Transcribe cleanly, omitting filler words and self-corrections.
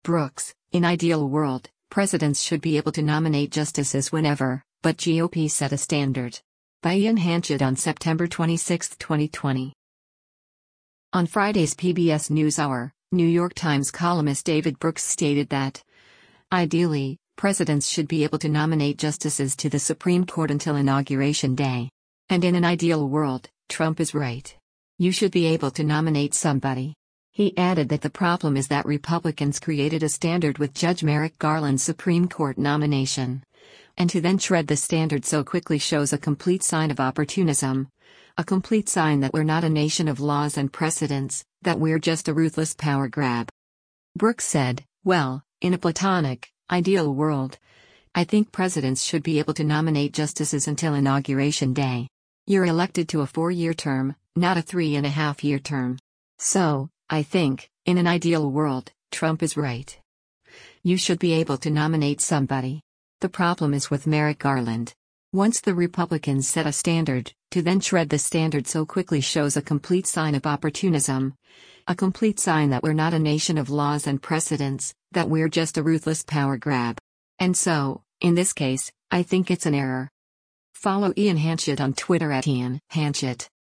Brooks, in ideal world, presidents should be able to nominate justices whenever, but GOP set a standard. By Ian Hanchett on September 26, 2020. On Friday's PBS NewsHour, New York Times columnist David Brooks stated that, ideally, presidents should be able to nominate justices to the Supreme Court until Inauguration Day. And in an ideal world, Trump is right. You should be able to nominate somebody. He added that the problem is that Republicans created a standard with Judge Merrick Garland's Supreme Court nomination. And to then shred the standard so quickly shows a complete sign of opportunism. A complete sign that we're not a nation of laws and precedents, that we're just a ruthless power grab. Brooks said, well, in a platonic, ideal world, I think presidents should be able to nominate justices until Inauguration Day. You're elected to a 4-year term, not a 3.5-year term. So, I think, in an ideal world, Trump is right. You should be able to nominate somebody. The problem is with Merrick Garland. Once the Republicans set a standard, to then shred the standard so quickly shows a complete sign of opportunism. A complete sign that we're not a nation of laws and precedents, that we're just a ruthless power grab. And so, in this case, I think it's an error. Follow Ian Hanchett on Twitter @IanHanchett.